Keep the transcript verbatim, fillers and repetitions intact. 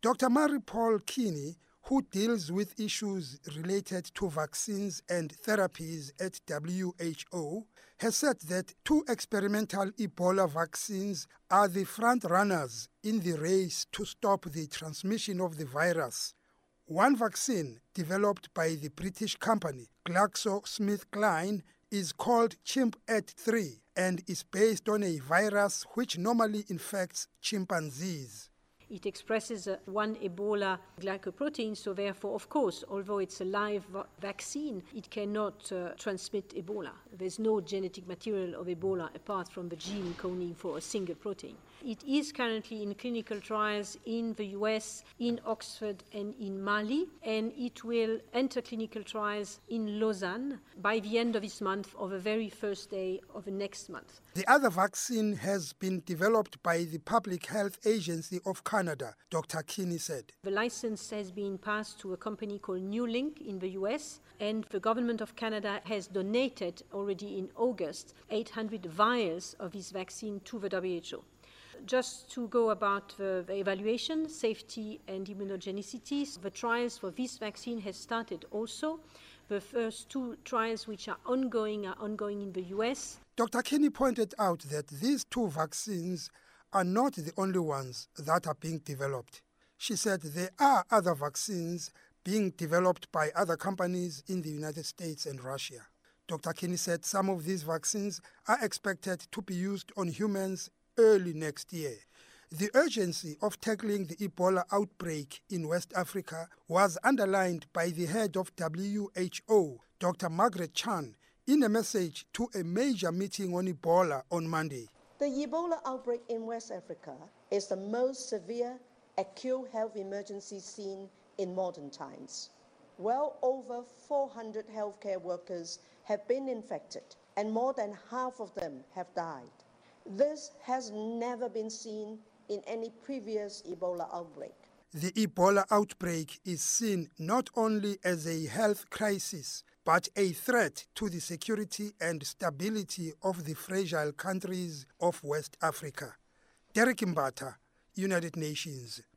Doctor Marie-Paule Kinney, who deals with issues related to vaccines and therapies at W H O, has said that two experimental Ebola vaccines are the front runners in the race to stop the transmission of the virus. One vaccine, developed by the British company GlaxoSmithKline, is called Chimp At three and is based on a virus which normally infects chimpanzees. It expresses uh, one Ebola glycoprotein, so therefore, of course, although it's a live va- vaccine, it cannot uh, transmit Ebola. There's no genetic material of Ebola apart from the gene coding for a single protein. It is currently in clinical trials in the U S, in Oxford and in Mali, and it will enter clinical trials in Lausanne by the end of this month or the very first day of the next month. The other vaccine has been developed by the Public Health Agency of Canada, Doctor Kinney said. The license has been passed to a company called Newlink in the U S, and the government of Canada has donated already in August eight hundred vials of this vaccine to the W H O. Just to go about the, the evaluation, safety and immunogenicity, the trials for this vaccine has started also. The first two trials which are ongoing are ongoing in the U S. Doctor Kinney pointed out that these two vaccines are not the only ones that are being developed. She said there are other vaccines being developed by other companies in the United States and Russia. Doctor Kinney said some of these vaccines are expected to be used on humans early next year. The urgency of tackling the Ebola outbreak in West Africa was underlined by the head of W H O, Doctor Margaret Chan, in a message to a major meeting on Ebola on Monday. The Ebola outbreak in West Africa is the most severe acute health emergency seen in modern times. Well over four hundred healthcare workers have been infected, and more than half of them have died. This has never been seen in any previous Ebola outbreak. The Ebola outbreak is seen not only as a health crisis, but a threat to the security and stability of the fragile countries of West Africa. Derek Mbata, United Nations.